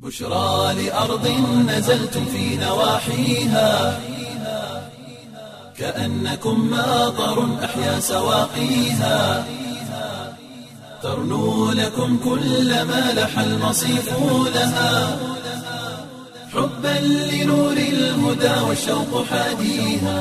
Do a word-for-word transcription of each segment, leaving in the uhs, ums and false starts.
بشرى لأرض نزلتم في نواحيها كأنكم ماطر أحيا سواقيها ترنو لكم كل ما لح المصيف لها حبا لنور الهدى والشوق حاديها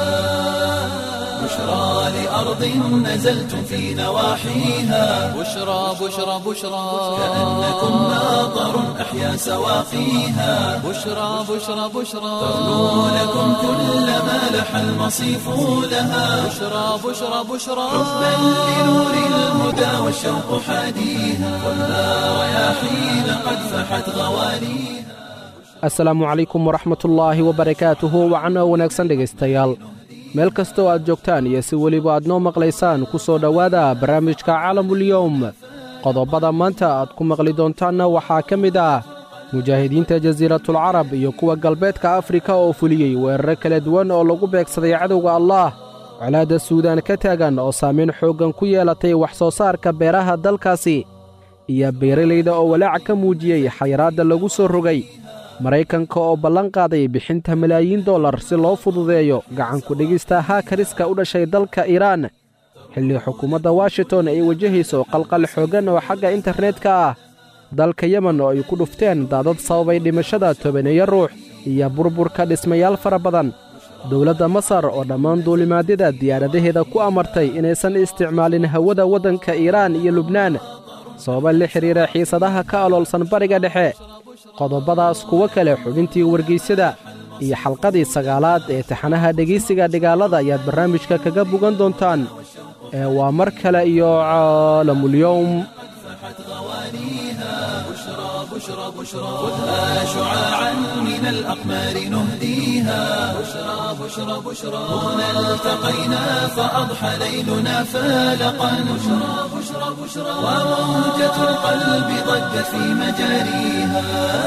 بشرى لأرض نزلتم في نواحيها بشرى بشرى بشرى كأنكم ماطر أحيا سواقيها بشرى بشرى بشرى ترنو لكم كل ما لح المصيف لها بشرى بشرى بشرى حبا لنور الهدى والشوق حاديها خذها رياحين قد فحت غواليها. asalaamu calaykum waraxmatullaahi wabarakaatuhu wacanno wanaagsan dhegaystayaal meel kastoo aad joogtaan iyo si weliba aad noo maqlaysaan ku soo dhowaada barnaamijka caalamulyowm qodobbada maanta aad ku maqli doontaanna waxaa ka mid ah mujaahidiinta jasiiratulcarab iyo kuwa galbeedka afrika oo fuliyey weeraro kala duwan oo lagu beegsaday cadowga allaah colaadda suudaan ka taagan oo saamayn xooggan ku yeelatay wax soo saarka beeraha dalkaasi iyo beeralayda oo walaac ka muujiyey xayiraadda lagu soo rogay maraykanka oo ballan qaaday bixinta malaayiin dollar si loo fududeeyo gacanku dhigista haakariska u dhashay dalka iiraan xilli xukuumadda washington ay wajahayso qalqal xooggan oo xagga internetka ah dalka yemen oo ay ku dhufteen daadad sababay dhimashada tobaneeyo ruux iyo burburka dhismayaal fara badan dowladda masar oo dhammaan duulimaadyada diyaaradaheeda ku amartay inaysan isticmaalin hawada waddanka iiraan iyo lubnaan sababa la xidhiira xiisadaha ka aloolsan bariga dhexe qodobbadaas kuwo kale xubintii wargaysyada iyo xalqadii sagaalaad ee taxanaha dhegaysiga dhigaalada ayaad barnaamijka kaga bogan doontaan ee waa mar kale iyo caalamulyowm بشرى بشرى خذها شعاعا من الأقمار نهديها بشرى بشرى بشرى هنا التقينا فأضحى ليلنا فالقا بشرى بشرى بشرى وموجة القلب ضجت في مجاريها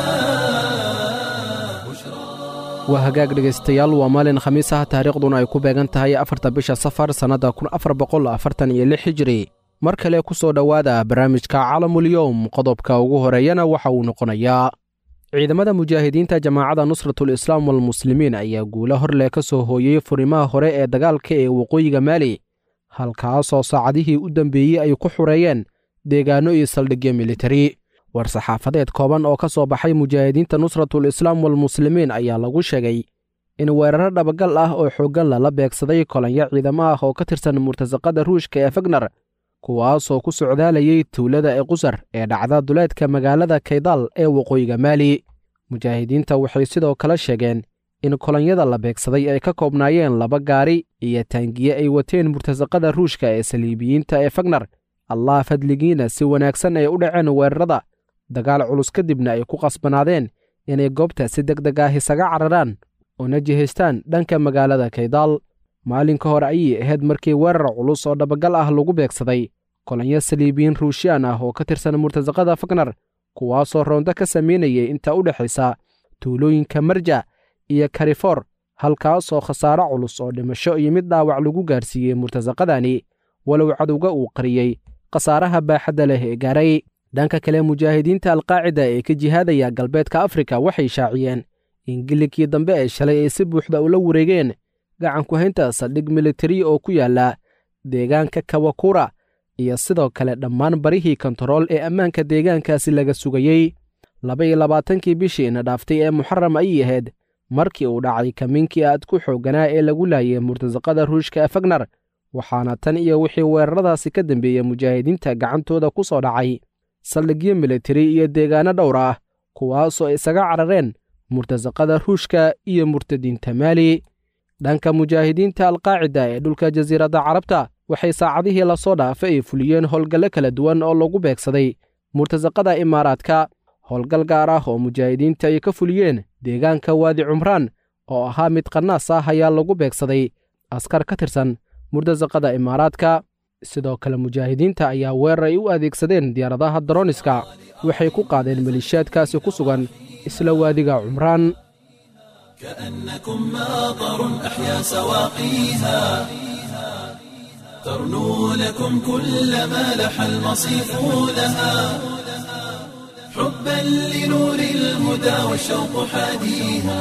waa hagaag dhegaystayaal waa maalin khamiis ah taariikhduna ay ku beegan tahay afarta bisha safar sannadda kun afar boqol afartan iyo lix hijri mar kale ku soo dhowaada barnaamijka caalamulyowm qodobka ugu horeeyana waxa uu noqonayaa ciidamada mujaahidiinta jamaacadda nusratul islaam walmuslimiin ayaa guulo hor leh ka soo hooyey furimaha hore ee dagaalka ee waqooyiga maali halkaasoo saacadihii u dambeeyey ay ku xureeyeen deegaanno iyo saldhigyo militari war-saxaafadeed kooban oo ka soo baxay mujaahidiinta nusratul islaam walmuslimiin ayaa lagu sheegay in weeraro dhabagal ah oo xooggan lala beegsaday kolanyo ciidamo ah oo ka tirsan murtasaqada ruushka ee fagnar kuwaasoo ku socdaalayay tuulada ee qusar ee dhacda duleedka magaalada kaydal ee waqooyiga maali mujaahidiinta waxay sidoo kale sheegeen in kolonyada la beegsaday ay ka koobnaayeen laba gaari iyo taangiye ay wateen murtasaqada ruushka ee saliibiyiinta ee fagnar allah fadligiina si wanaagsan ay u dhaceen weerarada dagaal culus kadibna ay ku qasbanaadeen inay goobta si deg deg ah isaga cararaan una jihaystaan dhanka magaalada kaydal maalinka hore ayay ahayd markii weerar culus oo dhabagal ah lagu beegsaday kolonyo saliibiyiin ruushiyaan ah oo ka tirsan murtasaqada fagnar kuwaasoo roonto ka samaynayay inta u dhexaysa tuulooyinka marja iyo karifor halkaasoo khasaaro culus oo dhimasho iyo mid dhaawac lagu gaarsiiyey murtasaqadani walow cadowga uu qariyey khasaaraha baaxadda leh ee gaaray dhanka kale mujaahidiinta alqaacida ee ka jihaadaya galbeedka afrika waxay shaaciyeen in giligkii dambe ee shalay ay si buuxda ula wareegeen gacanku haynta saldhig militari oo ku yaalla deegaanka kawakura iyo sidoo kale dhammaan barihii kontarool ee ammaanka deegaankaasi laga sugayey laba iyo labaatankii bishii ina dhaaftay ee muxaram ayay ahayd markii uu dhacay kamiinkii aad ku xoogganaa ee lagu laayay murtasaqada ruushka ee fagnar waxaana tan iyo wixii weeraradaasi ka dambeeyey mujaahidiinta gacantooda ku soo dhacay saldhigyo militari iyo deegaanno dhowr ah kuwaasoo isaga carareen murtasaqada ruushka iyo murtadiinta maali dhanka mujaahidiinta alqaacida ee dhulka jasiiradda carabta waxay saacadihii la soo dhaafay ay fuliyeen howlgallo kala duwan oo lagu beegsaday murtasaqada imaaraadka howlgal gaar ah oo mujaahidiinta ay ka fuliyeen deegaanka waadi cumraan oo ahaa mid qanaas ah ayaa lagu beegsaday askar ka tirsan murtasaqada imaaraadka sidoo kale mujaahidiinta ayaa weerar ay u adeegsadeen diyaaradaha daroniska waxay ku qaadeen maliishaadkaasi ku sugan isla waadiga cumraan كأنكم ماطر أحيا سواقيها ترنو لكم كل ما لح المصيف لها حبا لنور للهدى والشوق حاديها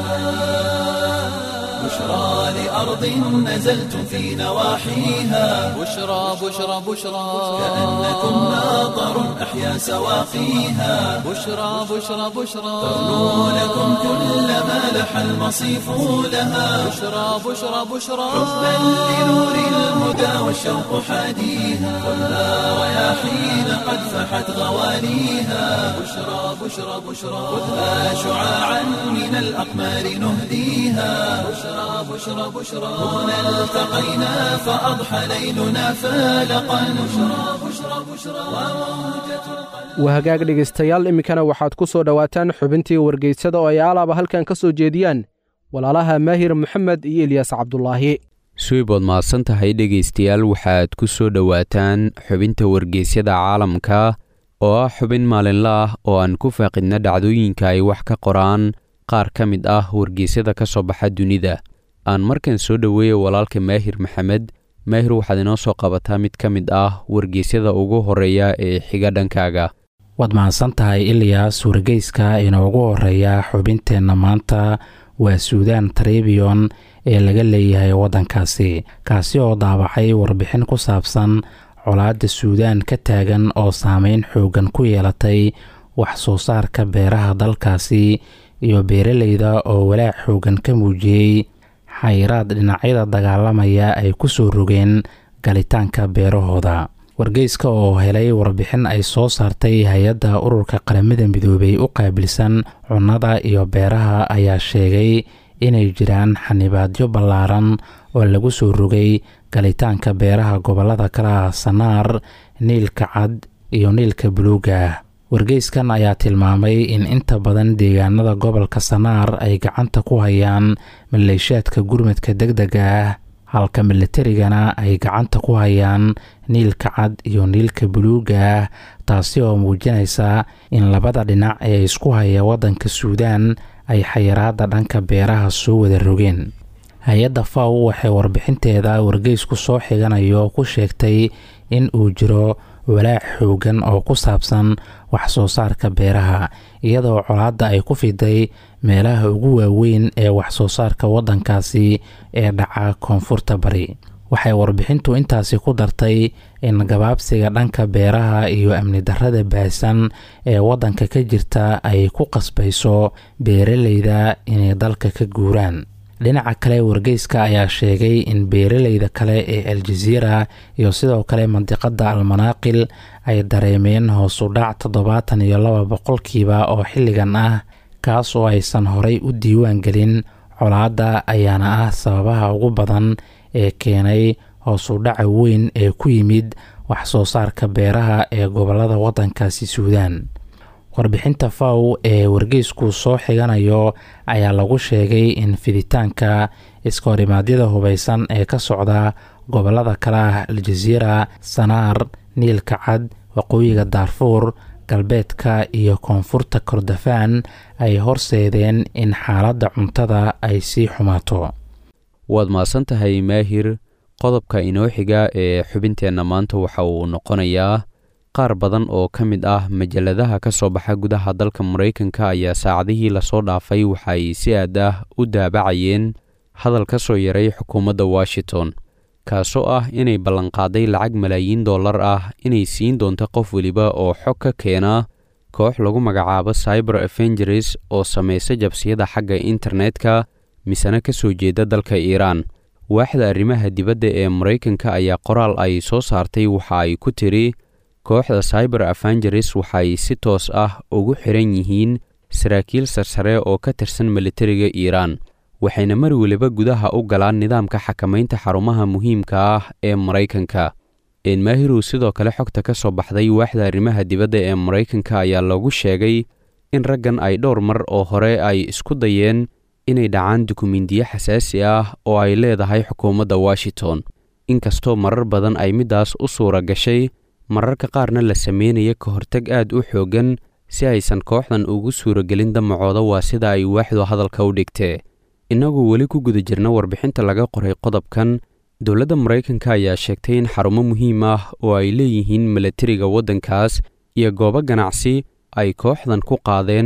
بشرى لأرض نزلتم في نواحيها بشرى بشرى بشرى كأنكم ماطر أحيا سواقيها بشرى بشرى بشرى تغنو لكم كل ما لح المصيف لها بشرى بشرى بشرى حبا لنور الهدى والشوق حاديها كلها رياحين قد فحت غواليها بشرى بشرى بشرى خذها شعاعا من الأقمار نهديها بشرى بشرى بشرى هنا التقينا فأضحى ليلنا فالقا بشرى بشرى بشرى وموجة wahagaag dhegaystayaal iminkana waxaad ku soo dhowaataan xubintii wargeysada oo ay alaaba halkan ka soo jeediyaan walaalaha maahir maxamed iyo ilyaas cabdulaahi suibood mahadsan tahay dhegaystayaal waxaad ku soo dhowaataan xubinta wargeysyada caalamka oo ah xubin maalinle ah oo aan ku faaqidna dhacdooyinka ay wax ka qoraan qaar ka mid ah wargeysyada ka soo baxa dunida aan markan soo dhoweeya walaalka maahir maxamed maahir waxaad inoo soo qabataa mid ka mid ah wargeysyada ugu horeeya ee xiga dhankaaga waad mahadsan tahay ilyaas wargeyska inoogu horeeya xubinteenna maanta waa suudaan trebion ee laga leeyahay waddankaasi kaasi oo daabacay warbixin ku saabsan colaadda suudaan ka taagan oo saameyn xooggan ku yeelatay wax soo saarka beeraha dalkaasi iyo beeraleyda oo walaac xooggan ka muujiyey xayiraad dhinacyada dagaalamaya ay ku soo rogeen galitaanka beerahooda wargeyska oo helay warbixin ay soo saartay hay-adda ururka qaramada midoobay u qaabilsan cunnada iyo beeraha ayaa sheegay inay jiraan xanibaadyo ballaaran oo lagu soo rogay galitaanka beeraha gobollada kala sanaar niilka cad iyo niilka buluuga wargeyskan ayaa tilmaamay in inta badan deegaanada gobolka sanaar ay gacanta ku hayaan maleeshiyaadka gurmadka degdega ah halka militarigana ay gacanta ku hayaan niilka cad iyo niilka buluuga ah taasi oo muujinaysa in labada dhinac ee isku haya waddanka suudaan ay xayiraadda dhanka beeraha soo wada rogeen hay-adda faw waxay warbixinteeda wargeysku soo xiganayo ku sheegtay in uu jiro walaac xooggan oo ku saabsan wax soo saarka beeraha iyadoo colaadda ay ku fiday meelaha ugu waaweyn ee wax soo saarka waddankaasi ee dhaca koonfurta bari waxay warbixintu intaasi ku dartay in gabaabsiga dhanka beeraha iyo amni darrada baahsan ee waddanka ka jirta ay ku qasbayso beeraleyda inay dalka ka guuraan dhinaca kale wargeyska ayaa sheegay in beeraleyda kale ee aljaziira iyo sidoo kale mandiqada almanaaqil ay dareemeen hoos u dhac toddobaatan iyo laba boqolkiiba oo xilligan ah kaas oo aysan horay u diiwaan gelin colaadda ayaana ah sababaha ugu badan ee keenay hoos u dhaca weyn ee ku yimid wax soo saarka beeraha ee gobollada waddankaasi suudaan warbixinta faw ee wargeysku soo xiganayo ayaa lagu sheegay in fiditaanka iskahorimadyada hubaysan ee ka socda gobollada kale ah aljaziira sanaar niilka cad waqooyiga daarfuur galbeedka iyo koonfurta kordofaan ay horseedeen in xaaladda cuntada ay sii xumaato waad mahadsan tahay maahir qodobka inoo xiga ee xubinteenna maanta waxa uu noqonayaa qaar badan oo ka mid ah majalladaha ka soo baxa gudaha dalka Mareykanka ayaa saacadihii la soo dhaafay waxa ay si aad ah u daabacayeen hadal ka soo yaray xukuumadda Washington kaasoo ah inay ballanqaaday lacag malaayiin dollar ah inay siin doonto qof waliba oo xog ka keena koox lagu magacaabo Cyber Avengers oo samaysa jabsiyada xagga internetka misana ka soo jeeda dalka Iran waaxda arrimaha dibadda ee Mareykanka ayaa qoraal ay soo saartay waxa ay ku tiri kooxda Cyber Avengers waxay si toos ah ugu xiran yihiin saraakiil sarsare oo ka tirsan militariga Iran waxayna mar waliba gudaha u galaan nidaamka xakamaynta xarumaha muhiimka ah ee Mareykanka in maahiru sidoo kale xogta ka soo baxday waaxda arrimaha dibadda ee Mareykanka ayaa lagu sheegay in raggan ay dhowr mar oo hore ay isku dayeen inay dhacaan dukumiintiyo xasaasi ah oo ay leedahay xukuumadda Washington inkastoo marar badan ay midaas u suura gashay mararka qaarna la sameeyay ka hortag aad u xoogan si aysan kooxdan ugu suura gelin damacooda waa sida ay waaxdu hadalka u dhigtay inagu wali ku guda jirna warbixinta laga qoray qodobkan dawladda Mareykanka ayaa sheegtay in xarumo muhiim ah oo ay leeyihiin militariga waddankaas iyo goobo ganacsi ay kooxdan ku qaadeen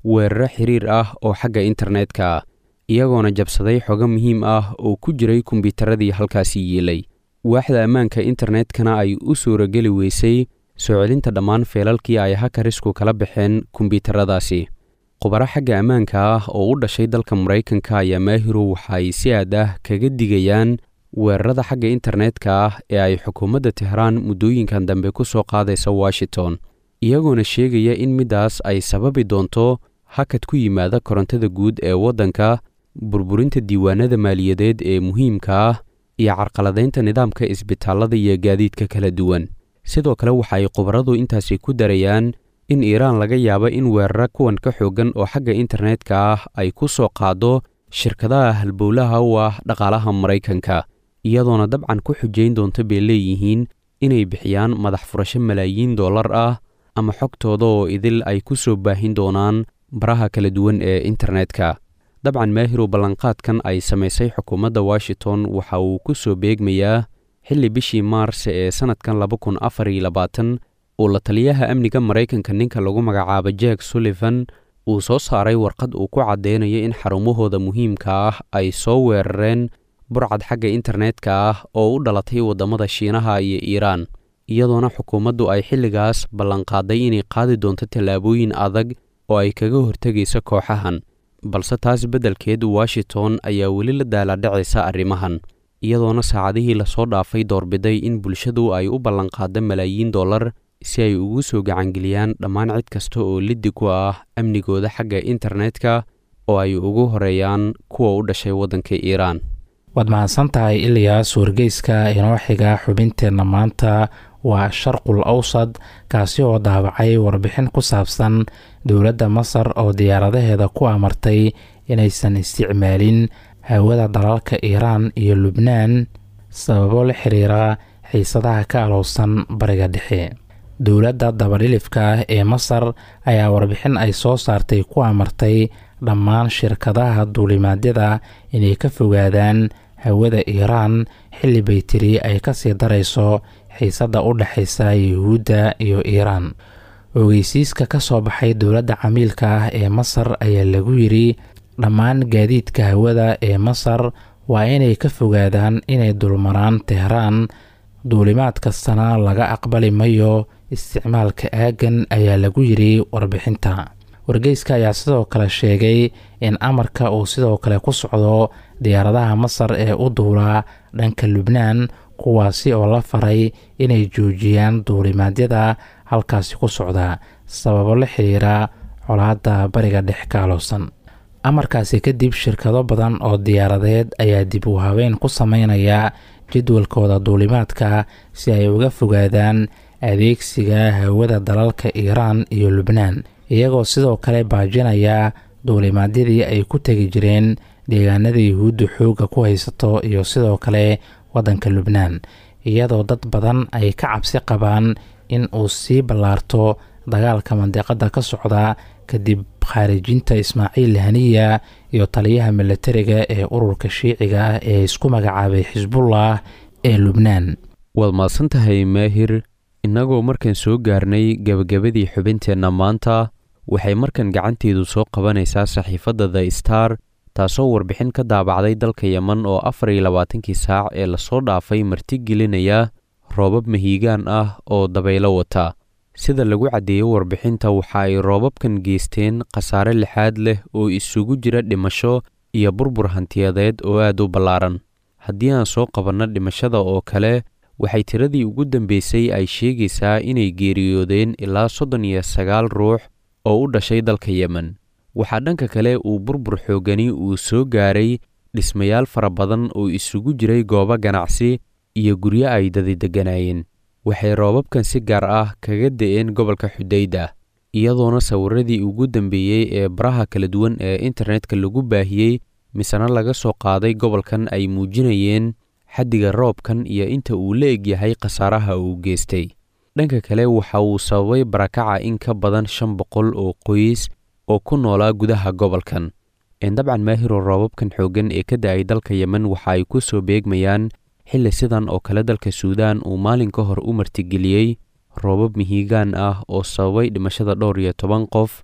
weeraro xiriir ah oo xagga internetka ah iyagoona jabsaday xogo muhiim ah oo ku jiray kombiyuutaradii halkaasi yiilay waaxda ammaanka internetkana ay u suurageli weysay soo celinta dhammaan feelalkii ay hakarisku kala baxeen kombiyuutaradaasi khubaro xagga ammaanka ah oo u dhashay dalka maraykanka ayaa maahiru waxa ay si aad ah kaga digayaan weerarada xagga internetka ah ee ay xukuumadda tehraan muddooyinkan dambe ku soo qaadaysa washington iyagoona sheegaya in middaas ay sababi doonto hakad ku yimaada korontada guud ee waddanka burburinta diiwaanada maaliyadeed ee muhiimka ah iyo carqaladaynta nidaamka isbitaallada iyo gaadiidka kala duwan sidoo kale waxa ay khubaradu intaasi ku darayaan in iiraan laga yaabo in weeraro kuwan ka xooggan oo xagga internetka ah ay ku soo qaado shirkadaha halbowlaha u ah dhaqaalaha maraykanka iyadoona dabcan ku xujayn doonta bay leeyihiin inay bixiyaan madax furasho malaayiin dollar ah ama xogtooda oo idil ay ku soo baahin doonaan baraha kala duwan ee internetka dabcan maahiru ballanqaadkan ay samaysay xukuumadda washington waxa uu ku soo beegmayaa xilli bishii maars ee sannadkan laba kun afar iyo labaatan uu la taliyaha amniga maraykanka ninka lagu magacaabo jack sullivan uu soo saaray warqad uu ku caddeynayo in xarumahooda muhiimka ah ay soo weerareen burcad xagga internetka ah oo u dhalatay waddamada shiinaha iyo iiraan iyadoona xukuumaddu ay xilligaas ballanqaaday inay qaadi doonto tallaabooyin adag oo ay kaga hortegayso kooxahan balse taas beddelkeed washington ayaa weli la daaladhacaysa arrimahan iyadoona saacadihii lasoo dhaafay doorbiday in bulshadu ay u ballanqaado malaayiin dollar si ay ugu soo gacangeliyaan dhammaan cid kasta oo liddi ku ah amnigooda xagga internetka oo ay ugu horeeyaan kuwa u dhashay waddanka iiraan waad mahadsan tahay ilyaas wargeyska inoo xiga xubinteenna maanta waa sharqul awsad kaasi oo daabacay warbixin ku saabsan dowladda masar oo diyaaradaheeda ku amartay inaysan isticmaalin hawada dalalka iiraan iyo lubnaan sababo la xiriira xiisadaha ka alowsan bariga dhexe dowladda dabadhilifka ah ee masar ayaa warbixin ay soo saartay ku amartay dhammaan shirkadaha duulimaadyada inay ka fogaadaan hawada iiraan xilli bay tiri ay ka sii darayso xiisadda u dhexaysa yuhuudda iyo iiraan ogeysiiska ka soo baxay dowladda camiilka ah ee masar ayaa lagu yidhi dhammaan gaadiidka hawada ee masar waa inay ka fogaadaan inay dulmaraan tehraan duulimaad kastana laga aqbali mayo isticmaalka aaggan ayaa lagu yidhi warbixinta wargeyska ayaa sidoo kale sheegay in amarka uu sidoo kale ku socdo diyaaradaha masar ee u duulaa dhanka lubnaan kuwaasi oo la faray inay joojiyaan duulimaadyada halkaasi ku socda sababo la xiriira colaadda bariga dhex ka alowsan amarkaasi kadib shirkado badan oo diyaaradeed ayaa dib u habeyn ku sameynaya jadwalkooda duulimaadka si ay uga fogaadaan adeegsiga hawada dalalka iiraan iyo lubnaan iyagoo sidoo kale baajinaya duulimaadyadii ay ku tegi jireen deegaanada yuhuudda xoogga ku haysato iyo sidoo kale waddanka lubnaan iyadoo dad badan ay ka cabsi qabaan in uu sii ballaarto dagaalka mandiqadda ka socda kadib khaarijinta ismaaciil haniya iyo taliyaha milatariga ee ururka shiiciga ah ee isku magacaabay xisbullah ee lubnaan waad mahadsan tahay maahir innagoo markaan soo gaarnay gebagabadii xubinteenna maanta waxay markan gacanteedu soo qabanaysaa saxiifadda the star taasoo warbixin ka daabacday dalka yeman oo afar iyo labaatankii saac ee lasoo dhaafay martigelinaya roobab mahiigaan ah oo dabaylo wata sida lagu caddeeyo warbixinta waxa ay roobabkan geysteen khasaare lixaad leh oo isugu jira dhimasho iyo burbur hantiyadeed oo aad u ballaaran haddii aan soo qabanno dhimashada oo kale waxay tiradii ugu dambeysay ay sheegaysaa inay geeriyoodeen ilaa soddon iyo sagaal ruux oo u dhashay dalka yemen waxaa dhanka kale uu burbur xoogani uu soo gaaray dhismayaal fara badan oo isugu jiray goobo ganacsi iyo guryo ay dadi degganaayeen waxay roobabkan si gaar ah kaga da'een gobolka xudayda iyadoona sawirradii ugu dambeeyey ee baraha kala duwan ee internetka lagu baahiyey misena laga soo qaaday gobolkan ay muujinayeen xaddiga roobkan iyo inta uu la eg yahay khasaaraha uu geystay dhanka kale waxa uu sababay barakaca in ka badan shan boqol oo qoys oo ku noolaa gudaha gobolkan dabcan maahiro roobabkan xooggan ee ka da'ay dalka yemen waxa ay ku soo beegmayaan xilli sidan oo kale dalka suudaan uu maalin ka hor u martigeliyey roobab mihiigaan ah oo sababay dhimashada dhowr iyo toban qof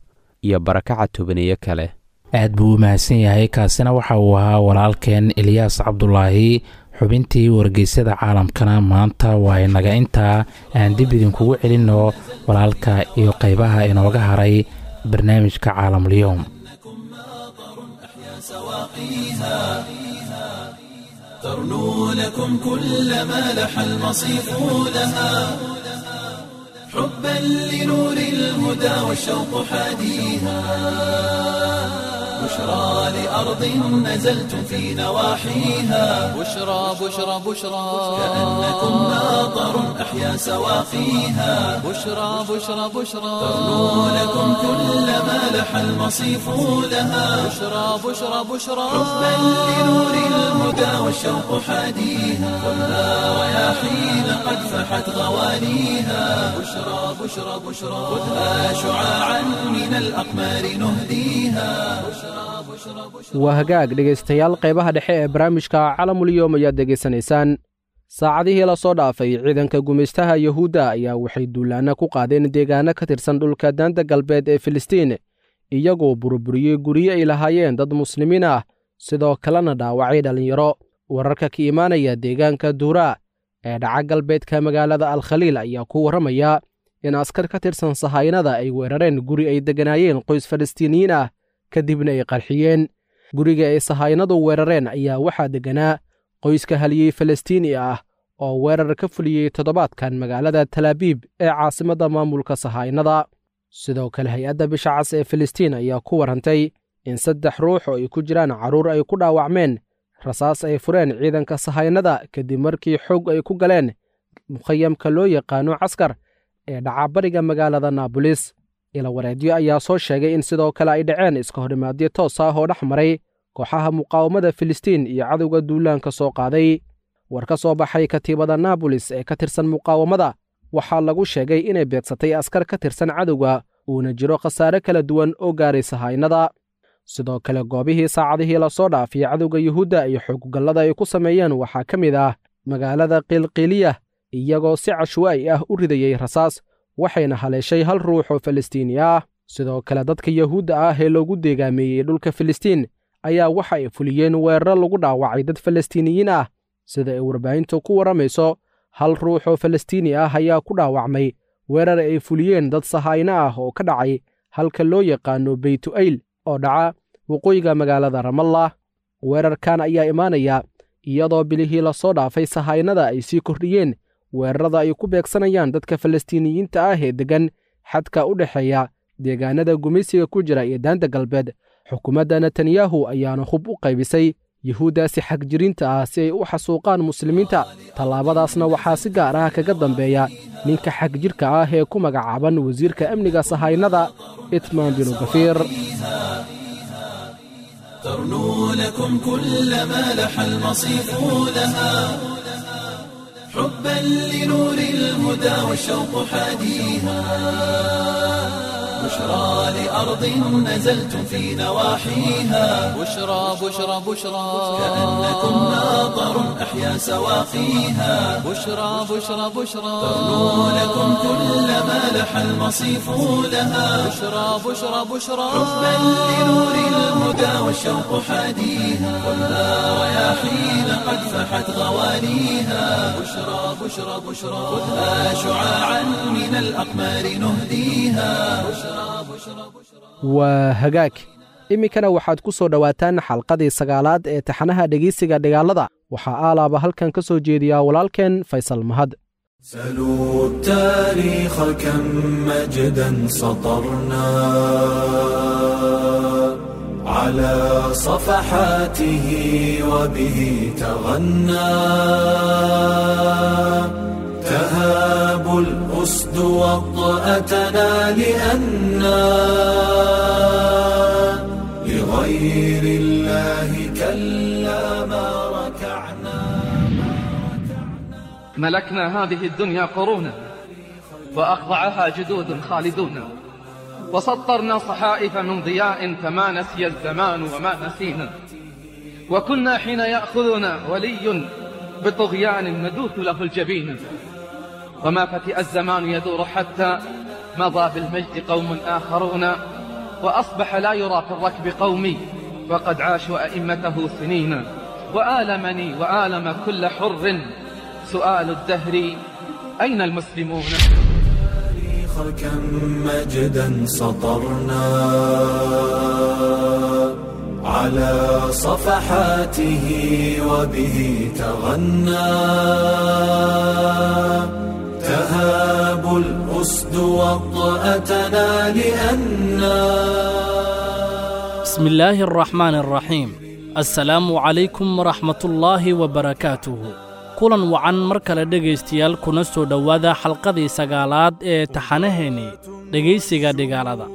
iyo barakaca tobaneeyo kale. aad buu u mahadsan yahay. kaasina waxa uu ahaa walaalkeen ilyaas cabdulaahi. xubintii wargeysyada caalamkana maanta waa inaga intaa. aan dib idinkugu celinno walaalka iyo qaybaha inooga haray barnaamijka caalamulyoom. ترنو لكم كل ما لح المصيف لها حبا لنور الهدى والشوق حاديها بشرى لأرض نزلتم في نواحيها بشرى بشرى بشرى كأنكم ماطر أحيا سواقيها بشرى بشرى بشرى ترنو لكم كل ما لح المصيف لها بشرى بشرى بشرى حبا لنور الهدى والشوق حاديها كلها رياحين قد فحت غوانيها بشرى بشرى بشرى خذها شعاعا من الأقمار نهديها waa hagaag dhegaystayaal qaybaha dhexe ee barnaamijka calamulyoom ayaad degaysanaysaan. saacadihii la soo dhaafay ciidanka gumaystaha yuhuudda ayaa waxay duulaanna ku qaadeen deegaano ka tirsan dhulka daanta galbeed ee filistiin, iyagoo burburiyey guryo ay lahaayeen dad muslimiin ah, sidoo kalena dhaawacay dhallinyaro. wararka ka imaanaya deegaanka duuraa ee dhaca galbeedka magaalada alkhaliil ayaa ku warramaya in askar ka tirsan sahaynada ay weerareen guri ay degganaayeen qoys falastiiniyiin ah, kadibna ay qarxiyeen. guriga ay sahaynadu weerareen ayaa waxaa degganaa qoyska haliyey falastiini ah oo weerar ka fuliyey toddobaadkan magaalada talaabiib ee caasimadda maamulka sahaynada. sidoo kale hay-adda bisha cas ee filistiin ayaa ku warrantay in saddex ruux oo ay ku jiraan carruur ay ku dhaawacmeen rasaas ay fureen ciidanka sahaynada kadib markii xoog ay ku galeen mukhayamka loo yaqaano caskar ee dhacabariga magaalada naabolis. ila wareedyo ayaa soo sheegay in sidoo kale ay dhaceen iska horimaadyo toos ah oo dhex maray kooxaha muqaawamada filistiin iyo cadowga duulaanka soo qaaday. war ka soo baxay katiibada naabolis ee ka tirsan muqaawamada waxaa lagu sheegay inay beegsatay askar ka tirsan cadowga, uuna jiro khasaare kala duwan oo gaaray sahaynada. sidoo kale goobihii saacadihii la soo dhaafiyey cadowga yuhuudda iyo xoogugallada ay ku sameeyeen waxaa ka mid ah magaalada qiilqiiliyah, iyagoo si cashwaa'i ah u ridayey rasaas, waxayna haleeshay hal ruux oo falastiini ah. sidoo kale dadka yuhuudda ah ee loogu deegaameeyey dhulka filistiin ayaa waxa ay fuliyeen weeraro lagu dhaawacay dad falastiiniyiin ah. sida ay warbaahintu ku warramayso, hal ruux oo falastiini ah ayaa ku dhaawacmay weerar ay fuliyeen dad sahayno ah oo ka dhacay halka loo yaqaano beytu'ayl oo dhaca waqooyiga magaalada ramallah. weerarkan ayaa imaanaya iyadoo bilihii la soo dhaafay sahaynada ay sii kordhiyeen weerarada ay ku beegsanayaan dadka falastiiniyiinta ah ee deggan xadka u dhexeeya deegaanada gumaysiga ku jira iyo daanta galbeed. xukuumadda netanyahu ayaana hub u qaybisay yuhuuddaasi xagjirinta ah si ay u xasuuqaan muslimiinta. tallaabadaasna waxaa si gaar ah kaga dambeeya ninka xagjirka ah ee ku magacaaban wasiirka amniga sahaynada itmaan binu gafiir. ترنو لكم كل ما لح المصيف لها حبا لنور الهدى والشوق حاديها بشرى لأرض نزلتم في نواحيها بشرى بشرى بشرى كأنكم ماطر أحيا سواقيها بشرى بشرى بشرى ترنو لكم كل ما لح المصيف لها بشرى بشرى بشرى حبا لنور الهدى والشوق حاديها كلها رياحين قد فحت غوانيها بشرى بشرى بشرى خذها شعاعا من الأقمار نهديها waa hagaag. iminkana waxaad ku soo dhowaataan xalqadii sagaalaad ee taxanaha dhegeysiga dhigaalada. waxaa aalaaba halkan ka soo jeediyaa walaalkeen faysal mahad. سلوا التاريخ كم مجدا سطرنا على صفحاته وبه تغنى تهاب الأسد وطأتنا لأننا لغير الله كلا ما ركعنا ملكنا هذه الدنيا قرونا وأخضعها جدود خالدون وسطرنا صحائف من ضياء فما نسي الزمان وما نسينا وكنا حين يأخذنا ولي بطغيان ندوث له الجبين وما فتئ الزمان يدور حتى مضى بالمجد قوم آخرون وأصبح لا يرى في الركب قومي وقد عاشوا أئمته سنين. وآلمني وآلم كل حر سؤال الدهر أين المسلمون؟ كم مجدا سطرنا على صفحاته وبه تغنى، تهاب الأسد وطأتنا لأننا. بسم الله الرحمن الرحيم. السلام عليكم ورحمة الله وبركاته. kulan wacan mar kale dhegaystayaal kuna soo dhowaada xalqadii sagaalaad ee taxanaheennii dhegaysiga dhigaalada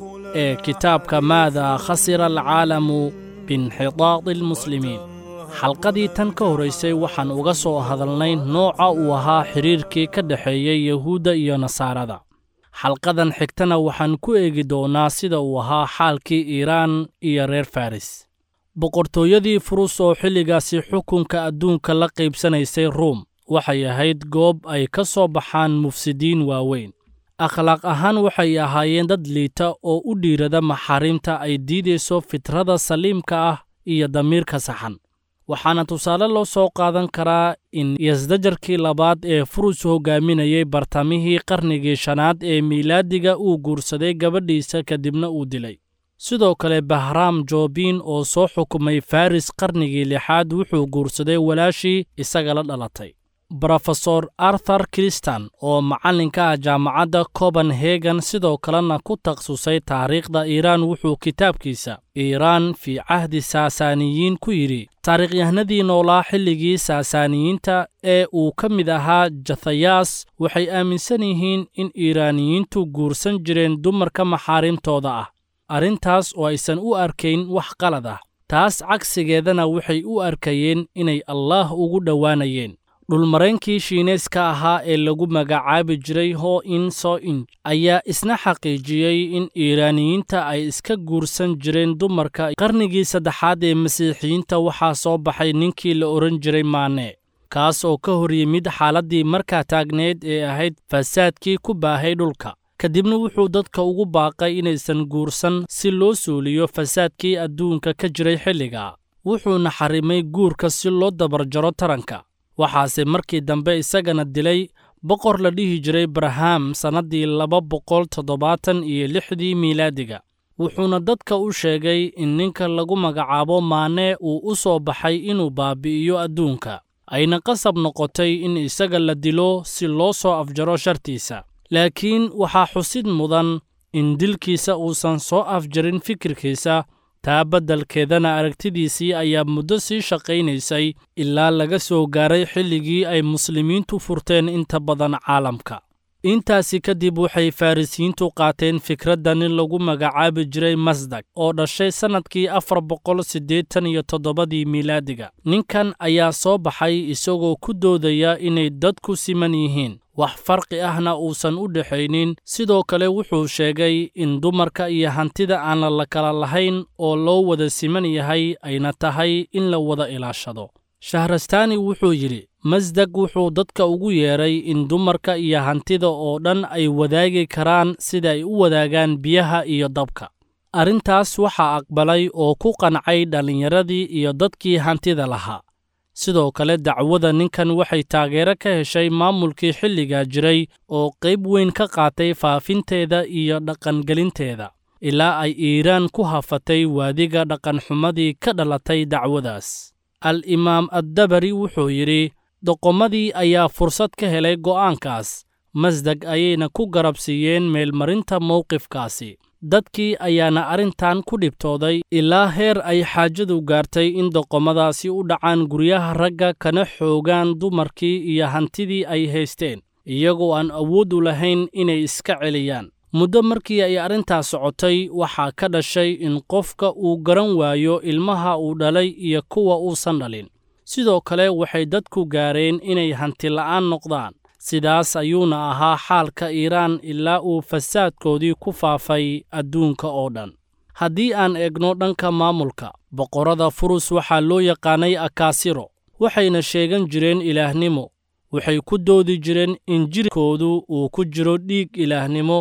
ee kitaabka maadaa khasira alcaalamu biinxitaadi almuslimiin. xalqadii tan ka horaysay waxaan uga soo hadalnay nooca uu ahaa xidhiirkii ka dhexeeyey yahuudda iyo nasaarada. xalqadan xigtana waxaan ku eegi doonnaa sida uu ahaa xaalkii iiraan iyo reer faris. boqortooyadii furus oo xilligaasi xukunka adduunka la qaybsanaysay ruum waxay ahayd goob ay ka soo baxaan mufsidiin waaweyn. akhlaaq ahaan waxay ahaayeen dad liita oo u dhiirada maxaarimta ay diidayso fitrada saliimka ah iyo damiirka saxan. waxaana tusaale loo soo qaadan karaa in yasdajarkii labaad ee furus hoggaaminayay bartamihii qarnigii shanaad ee miilaadiga uu guursaday gabadhiisa kadibna uu dilay. sidoo kale bahraam joobiin oo soo xukumay faris qarnigii lixaad wuxuu guursaday walaashii isaga la dhalatay. brofesor arthur kristan oo macallinka ah jaamacadda copenhagen sidoo kalena ku takhasusay taariikhda iiraan wuxuu kitaabkiisa iiraan fii cahdi saasaaniyiin ku yidhi taariikhyahanadii noolaa xilligii saasaaniyiinta ee uu ka mid ahaa jathayas waxay aaminsan yihiin in iiraaniyiintu guursan jireen dumarka maxaarimtooda ah, arrintaas oo aysan u arkayn wax qalad ah. taas cagsigeedana waxay u arkayeen inay allaah ugu dhowaanayeen. dhulmaraynkii shiineeska ahaa ee lagu magacaabi jiray ho in so inj ayaa isna xaqiijiyey in iiraaniyiinta ay iska guursan jireen dumarka. qarnigii saddexaad ee masiixiyiinta waxaa soo baxay ninkii la odhan jiray maane, kaas oo ka hor yimid xaaladdii markaa taagneed ee ahayd fasaadkii ku baahay dhulka. kadibna wuxuu dadka ugu baaqay inaysan guursan si loo suuliyo fasaadkii adduunka ka jiray xilligaa. wuxuuna xarrimay guurka si loo dabarjaro taranka. waxaase markii dambe isagana dilay boqor la dhihi jiray barham sannaddii laba boqol toddobaatan iyo lixdii miilaadiga. wuxuuna dadka u sheegay in ninka lagu magacaabo maane uu u soo baxay inuu baabi'iyo adduunka, ayna qasab noqotay in isaga la dilo si loo soo afjaro shartiisa. laakiin waxaa xusid mudan in dilkiisa uusan soo afjarin fikirkiisa. taa beddelkeedana aragtidiisii ayaa muddo sii shaqaynaysay ilaa laga soo gaaray xilligii ay muslimiintu furteen inta badan caalamka. intaasi kadib waxay farisiyiintu qaateen fikradda nin lagu magacaabi jiray masdag oo dhashay sannadkii afar boqol siddeetan iyo toddobadii miilaadiga. ninkan ayaa soo baxay isagoo ku doodaya inay dadku siman yihiin, wax farqi ahna uusan u dhexaynin. sidoo kale wuxuu sheegay in dumarka iyo hantida aan la kala lahayn oo loo wada siman yahay ayna tahay in la wada ilaashado. shahrastaani wuxuu yidhi masdag wuxuu dadka ugu yeedhay in dumarka iyo hantida oo dhan ay wadaagi karaan sida ay u wadaagaan biyaha iyo dabka. arrintaas waxaa aqbalay oo ku qancay dhallinyaradii iyo dadkii hantida lahaa. sidoo kale dacwada ninkan waxay taageero ka heshay maamulkii xilligaa jiray oo qayb weyn ka qaatay faafinteeda iyo dhaqangelinteeda, ilaa ay iiraan ku hafatay waadiga dhaqanxumadii ka dhalatay dacwadaas. al-imaam addabari wuxuu yidhi doqommadii ayaa fursad ka helay go'aankaas, masdag ayayna ku garab siiyeen meelmarinta mowqifkaasi. dadkii ayaana arrintan ku dhibtooday ilaa heer ay xaajadu gaartay in doqommadaasi u dhacaan guryaha ragga kana xoogaan dumarkii iyo hantidii ay haysteen, iyagoo aan awood u lahayn inay iska celiyaan. muddo markii ay arrintaas socotay waxaa ka dhashay in qofka uu garan waayo ilmaha uu dhalay iyo kuwa uusan dhalin. sidoo kale waxay dadku gaareen inay hantila'aan noqdaan. sidaas ayuuna ahaa xaalka iiraan ilaa uu fasaadkoodii ku faafay adduunka oo dhan. haddii aan eegno dhanka maamulka, boqorrada furus waxaa loo yaqaanay akaasiro, waxayna sheegan jireen ilaahnimo. waxay ku doodi jireen in jirkoodu uu ku jiro dhiig ilaahnimo.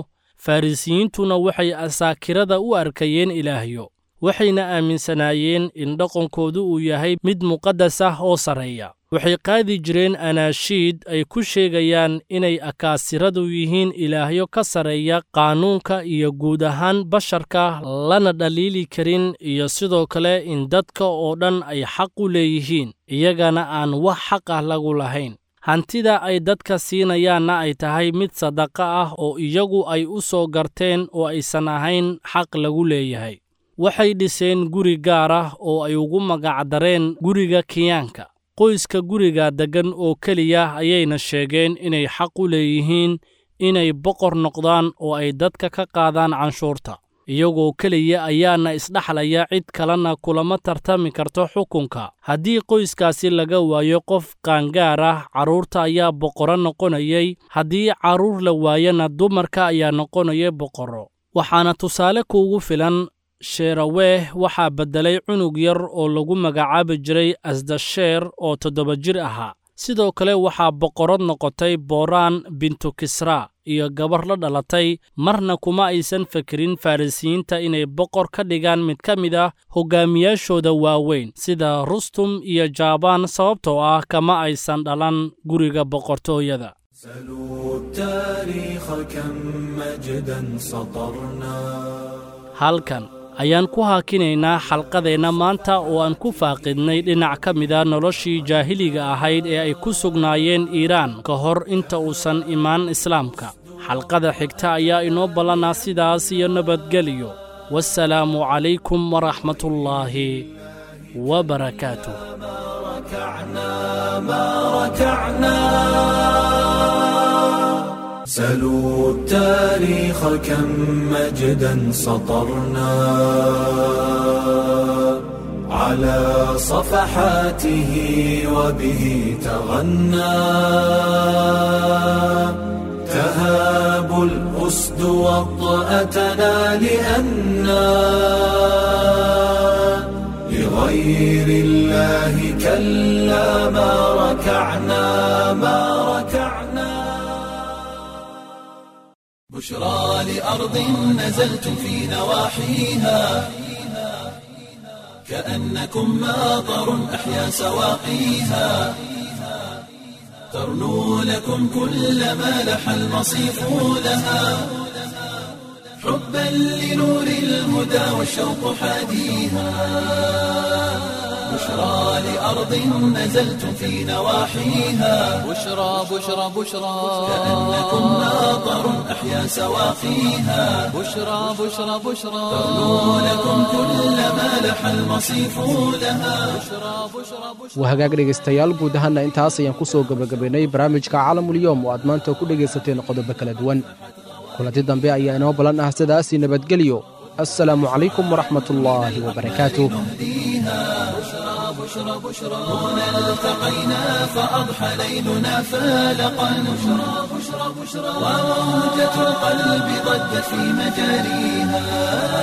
farrisiyiintuna waxay asaakirada u arkayeen ilaahyo waxayna aaminsanaayeen in dhaqankoodu uu yahay mid muqaddas ah oo sarreeya waxay qaadi jireen anaashiid ay ku sheegayaan inay akaasiradu yihiin ilaahyo ka sarreeya qaanuunka iyo guud ahaan basharka lana dhaliili karin iyo sidoo kale in dadka oo dhan ay xaq u leeyihiin iyagana aan wax xaq ah lagu lahayn hantida ay dadka siinayaanna ay tahay mid sadaqa ah oo iyagu ay u soo garteen oo aysan ahayn xaq lagu leeyahay waxay dhiseen guri gaar ah oo ay ugu magacdareen guriga kiyaanka qoyska guriga deggan oo keliya ayayna sheegeen inay xaq u leeyihiin inay boqor noqdaan oo ay dadka ka qaadaan canshuurta iyagoo keliya ayaana isdhaxlaya cid kalena kulama tartami karto xukunka haddii qoyskaasi laga waayo qof qaangaar ah carruurta ayaa boqorro noqonayay haddii carruur la waayana dumarka ayaa noqonaya boqorro waxaana tusaale kuugu filan sheeraweh waxaa beddelay cunug yar oo lagu magacaabi jiray asdasheer oo toddoba jir ahaa sidoo kale waxaa boqorad noqotay booraan bintu kisra iyo gabar la dhalatay marna kuma aysan fekerin farrisiyiinta inay boqor ka dhigaan mid ka mid ah hoggaamiyaashooda waaweyn sida rustum iyo jaabaan sababtoo ah kama aysan dhalan guriga boqortooyada halkan ayaan ku haakinaynaa xalqadeenna maanta oo aan ku faaqidnay dhinac ka mida noloshii jaahiliga ahayd ee ay ku sugnaayeen iiraan ka hor inta uusan imaan islaamka xalqada xigta ayaa inoo ballanaa sidaas iyo nabadgeliyo wassalaamu calaykum waraxmatullaahi wabarakaatuh سلوا التاريخ كم مجدا سطرنا على صفحاته وبه تغنى تهاب الأسد وطأتنا لأنا لغير الله كلا ما ركعنا ما ركعنا بشرى لأرض نزلتم في نواحيها كأنكم ماطر أحيا سواقيها ترنو لكم كل ما لح المصيف لها حبا لنور الهدى والشوق حاديها بشرى لأرض نزلتم في نواحيها بشرى بشرى بشرى كأنكم ماطر أحيا سواقيها بشرى بشرى بشرى ترنو لكم كل ما لح المصيف لها waa hagaag dhegaystayaal guud ahaanna intaas ayaan ku soo gebagabaynay barnaamijka caalamulyoom oo aad maanta ku dhegaysateen qodobo kala duwan kulanti dambe ayaa inoo ballan ah sidaasii nabadgelyo assalaamu calaykum waraxmatullaahi wabarakaatuh بشرى بشرى هنا التقينا فأضحى ليلنا فالقا بشرى بشرى بشرى وموجة القلب ضجت في مجاريها